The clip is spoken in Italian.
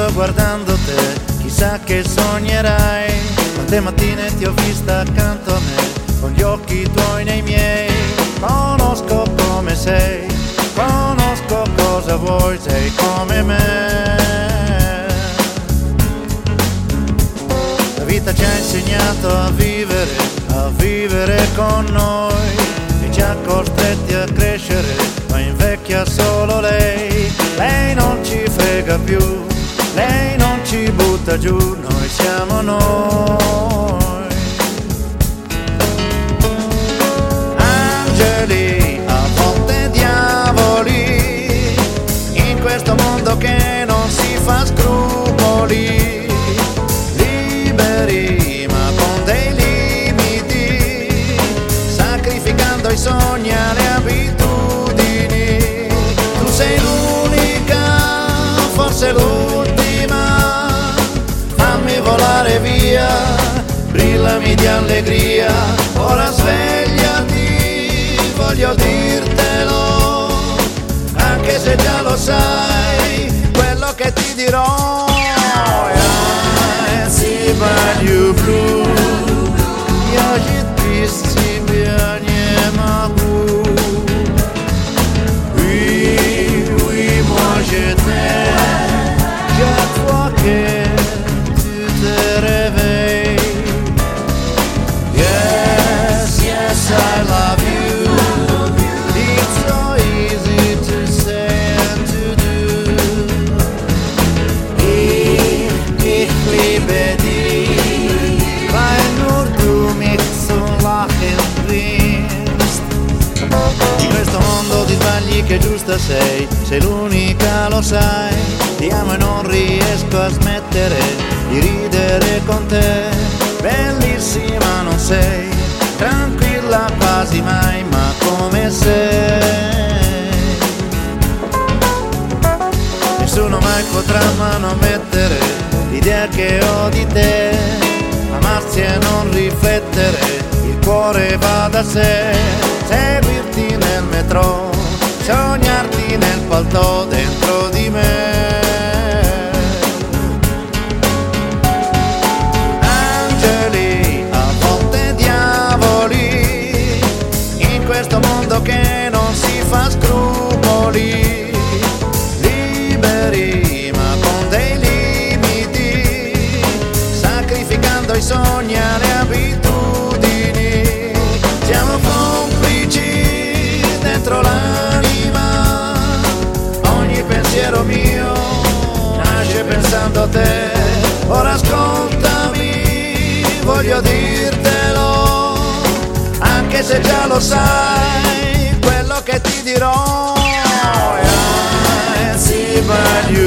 sto guardando te, chissà che sognerai. Quante mattine ti ho vista accanto a me, con gli occhi tuoi nei miei. Conosco come sei, conosco cosa vuoi, sei come me. La vita ci ha insegnato a vivere con noi, e ci ha costretti a crescere, ma invecchia solo lei. Lei non ci frega più, lei non ci butta giù, noi siamo noi. Angeli, a volte diavoli, in questo mondo che non si fa scrupoli. Liberi ma con dei limiti, sacrificando i sogni alle abitudini. Tu sei l'unica, forse l'ultima, fammi volare via, brillami di allegria. Ora svegliati, voglio dirtelo, anche se già lo sai, quello che ti dirò. Si sbaglio blu, ja без тебя не могу. Oui, moi je t'aime, chaque fois que tu te réveilles. Yes, I love you. It's so easy to say and to do. Ich liebe dich, weil nur du mich so lachen bringst. In questo mondo di sbagli che giusta sei l'unica, lo sai. Ti amo e non riesco a smettere di ridere con te. Bellissima non sei, tranquilla quasi mai, ma come sei. Nessuno mai potrà manomettere l'idea che ho di te, amarsi e non riflettere, il cuore va da sé. Seguirti nel metro, sognarti nel palto dentro di me. Angeli, a volte diavoli, in questo mondo che non si fa scrupoli. Liberi ma con dei limiti, sacrificando i sogni alle abitudini. Siamo complici dentro l'anima, ogni pensiero mio nasce pensando a te. Ora ascoltami, voglio dirtelo, anche se già lo sai, quello che ti dirò. Si sbaglio